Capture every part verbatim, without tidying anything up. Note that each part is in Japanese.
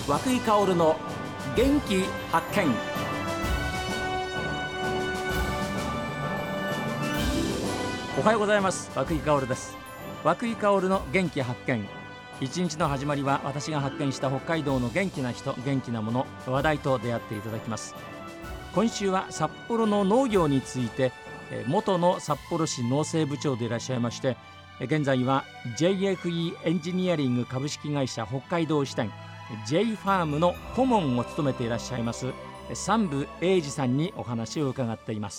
涌井薫の元気発見。おはようございます。涌井薫です。涌井薫の元気発見。一日の始まりは私が発見した北海道の元気な人、元気なもの、話題と出会っていただきます。今週は札幌の農業について、元の札幌市農政部長でいらっしゃいまして、現在は ジェイエフイー エンジニアリング株式会社北海道支店 J ファームの顧問を務めていらっしゃいます三部英二さんにお話を伺っています。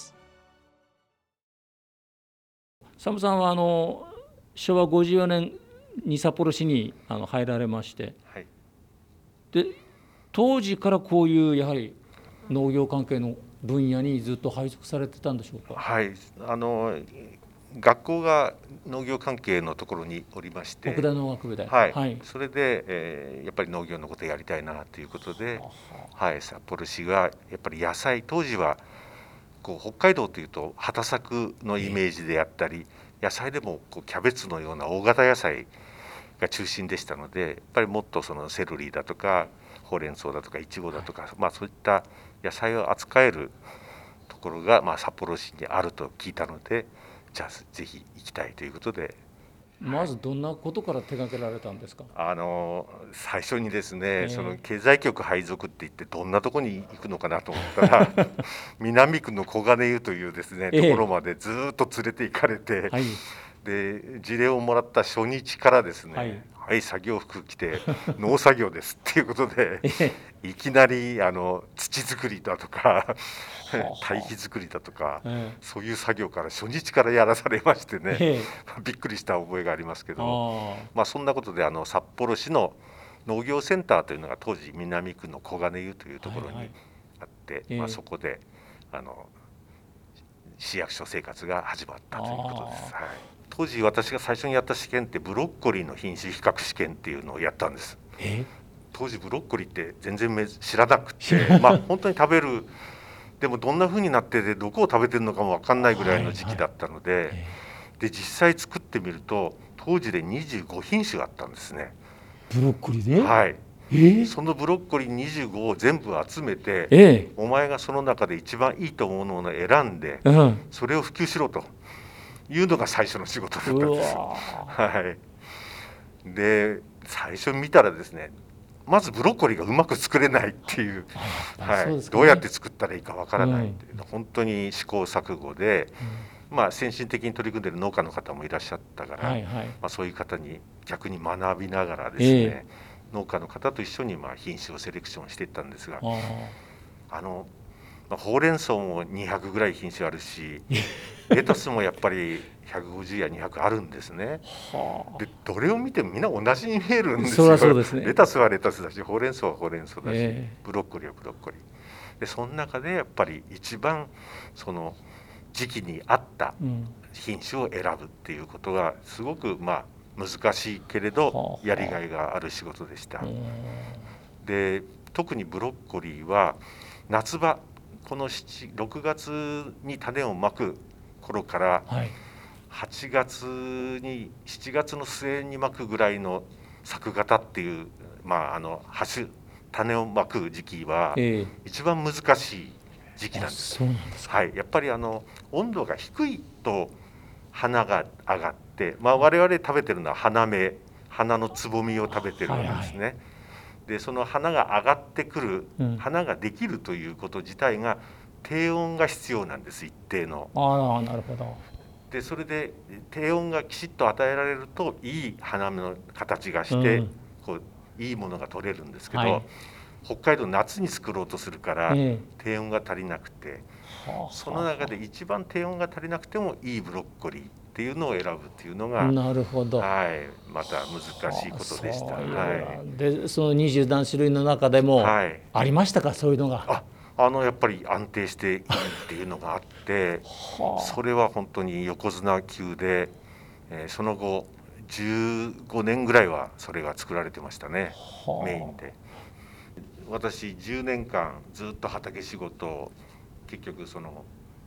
三部さんはあのしょうわごじゅうよねんに札幌市にあの入られまして、 はい、 で当時からこういうやはり農業関係の分野にずっと配属されてたんでしょうか。 はい、あの学校が農業関係のところにおりまして、 北大農学部で、 はいはい、 それで、えー、やっぱり農業のことをやりたいなということで、はい、札幌市がやっぱり野菜、当時はこう北海道というと畑作のイメージであったり、野菜でもこうキャベツのような大型野菜が中心でしたので、やっぱりもっとそのセロリだとかほうれん草だとかいちごだとか、はい、まあ、そういった野菜を扱えるところが、まあ、札幌市にあると聞いたので、じゃあぜひ行きたいということで。 まずどんなことから手掛けられたんですか。 あの最初にですね、 えー、 その経済局配属って言ってどんなところに行くのかなと思ったら南区の小金湯というですね、えー、ところまでずっと連れて行かれて、はい、で事例をもらった初日からですね、はいはい、作業服着て農作業ですっていうことで、えー、いきなりあの土作りだとか堆肥作りだとか、えー、そういう作業から初日からやらされましてね、えー、びっくりした覚えがありますけど、まあ、そんなことであの札幌市の農業センターというのが当時南区の小金湯というところにあって、はいはい、まあ、そこであの市役所生活が始まったということです。はい、当時私が最初にやった試験ってブロッコリーの品種比較試験っていうのをやったんです。 え当時ブロッコリーって全然知らなくてまあ本当に食べる、でもどんな風になっててどこを食べてるのかも分かんないぐらいの時期だったので、はいはい、で実際作ってみると当時でにじゅうごひんしゅあったんですね。 ブロッコリーで、 はい、 えー、 そのブロッコリーにじゅうごを全部集めて、 えー、 お前がその中で一番いいと思うのを選んで、うん、それを普及しろというのが最初の仕事だったんです。はい、で最初見たらですね、まずブロッコリーがうまく作れないっていう、はい、どうやって作ったらいいかわからないっていう、うん、本当に試行錯誤で、うん、まあ、先進的に取り組んでいる農家の方もいらっしゃったから、はいはい、まあ、そういう方に逆に学びながらですね、えー、農家の方と一緒にまあ品種をセレクションしていったんですが、あの、まあ、ほうれん草もにひゃくぐらい品種あるしレタスもやっぱりひゃくごじゅうやにひゃくあるんですね。でどれを見てもみんな同じに見えるんですよ。 そうですね、 レタスはレタスだし、ほうれん草はほうれん草だし、 えー、 ブロッコリーはブロッコリーで、その中でやっぱり一番その時期に合った品種を選ぶっていうことがすごくまあ難しいけれどやりがいがある仕事でした。で特にブロッコリーは夏場、このろくがつに種をまく頃からはちがつにしちがつの末にまくぐらいの作型っていう、まあ、あの種種をまく時期は一番難しい時期なんです。 そうなんですか。 はい、やっぱりあの温度が低いと花が上がって、まあ、我々食べてるのは花芽、花のつぼみを食べてるんですね。はいはい、でその花が上がってくる、うん、花ができるということ自体が低温が必要なんです、一定の。 ああ、なるほど。 でそれで低温がきちっと与えられるといい花の形がして、うん、こういいものが取れるんですけど、はい、北海道夏に作ろうとするから、えー、低温が足りなくて、はあ、その中で一番低温が足りなくてもいいブロッコリーっていうのを選ぶっていうのが、 なるほど、 はい、また難しいことでした。はい、 でその二十何種類の中でもありましたか、はい、そういうのが。 ああのやっぱり安定していいっていうのがあってはあ、それは本当に横綱級で、えー、その後じゅうごねんぐらいはそれが作られてましたね、はあ、メインで。私じゅうねんかんずっと畑仕事を結局その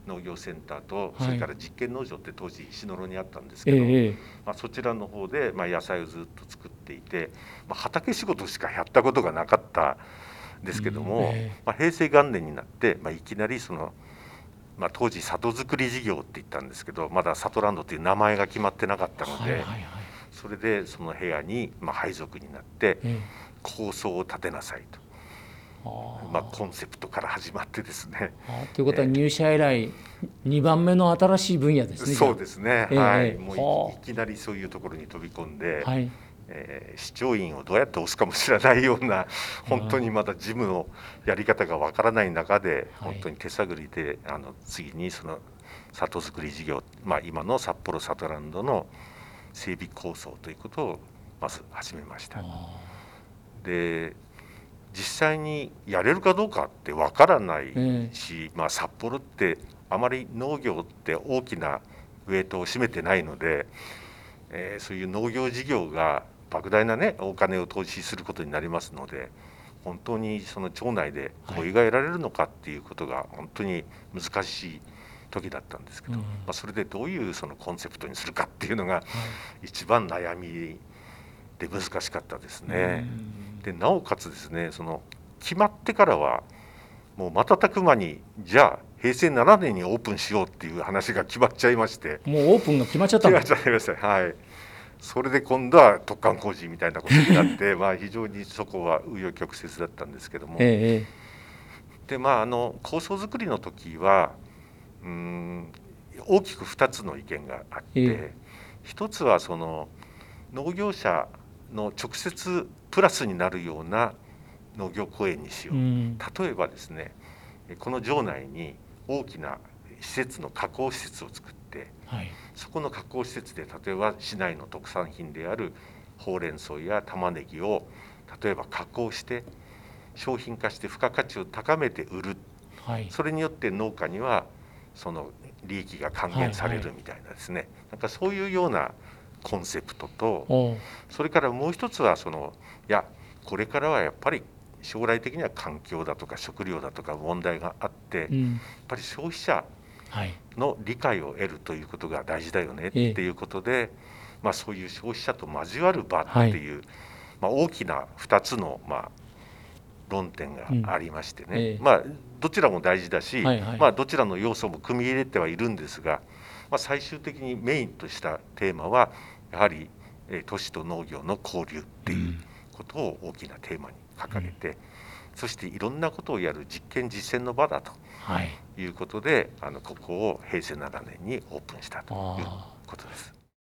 農業センターと、それから実験農場って当時石野にあったんですけど、 ええまあ、そちらの方でまあ野菜をずっと作っていて、まあ、畑仕事しかやったことがなかったんですけども、 ええまあ、平成元年になって、まあ、いきなりその、まあ、当時里作り事業って言ったんですけど、まだ里ランドという名前が決まってなかったので、 はいはいはい、 それでその部屋にまあ配属になって、 ええ構想を立てなさいと、 あまあ、コンセプトから始まってですね。 あということは入社以来にばんめの新しい分野ですね。 そうですね、 ええはい、 ええもう い, いきなりそういうところに飛び込んで、 はい、 えー市長員をどうやって押すかも知らないような、本当にまだ事務のやり方がわからない中で、 はい本当に手探りであの次にその里作り事業、まあ、今の札幌里ランドの整備構想ということをまず始めました。で実際にやれるかどうかってわからないし、まあ、札幌ってあまり農業って大きなウェイトを占めてないので、えー、そういう農業事業が莫大なねお金を投資することになりますので、本当にその町内で合意が得られるのかっていうことが本当に難しい時だったんですけど、 うんまあ、それでどういうそのコンセプトにするかっていうのが一番悩みで難しかったですね。でなおかつですね、その決まってからはもう瞬く間にじゃあ平成ななねんにオープンしようっていう話が決まっちゃいまして、 もうオープンが決まっちゃったんです決まっちゃいました、はい、それで今度は突貫工事みたいなことになってまあ非常にそこは紆余曲折だったんですけども、 ええでまああの構想作りの時はうーん大きくふたつの意見があって、 ええ一つはその農業者の直接プラスになるような農業公園にしよう、 うん、 例えばですねこの城内に大きな施設の加工施設を作って、 はい、 そこの加工施設で例えば市内の特産品であるほうれん草や玉ねぎを例えば加工して商品化して付加価値を高めて売る、 はい、 それによって農家にはその利益が還元されるみたいなですね、はいはい、なんかそういうようなコンセプトと、それからもう一つはそのいやこれからはやっぱり将来的には環境だとか食料だとか問題があって、うん、やっぱり消費者の理解を得るということが大事だよねっていうことで、はい、まあ、そういう消費者と交わる場っていう、はい、まあ、大きなふたつのまあ論点がありましてね、うん、ええ、まあ、どちらも大事だし、はいはい、まあ、どちらの要素も組み入れてはいるんですが、まあ、最終的にメインとしたテーマはやはり都市と農業の交流っていうことを大きなテーマに掲げて、うん、そしていろんなことをやる実験実践の場だということで、はい、あのここを平成ななねんにオープンしたということです。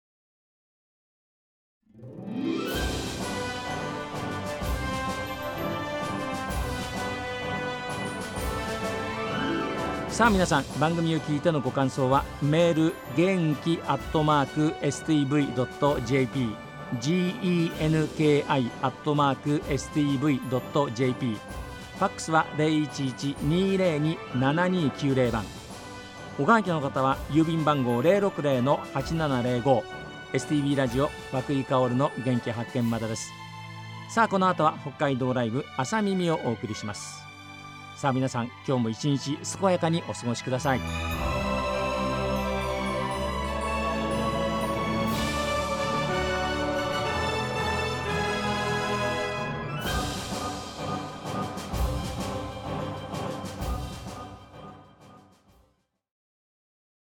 さあ皆さん、番組を聞いてのご感想はメール元気アットマーク エスティーブイドットジェーピー genki アットマーク エスティーブイドットジェーピー、 ファックスは ゼロいちいち にーゼロに ななにきゅうゼロ 番、おはがきの方は郵便番号 ゼロろくゼロ はちななゼロご、 エスティービー ラジオ和久井薫の元気発見までです。さあこの後は北海道ライブ朝耳をお送りします。さあ皆さん、今日も一日健やかにお過ごしください。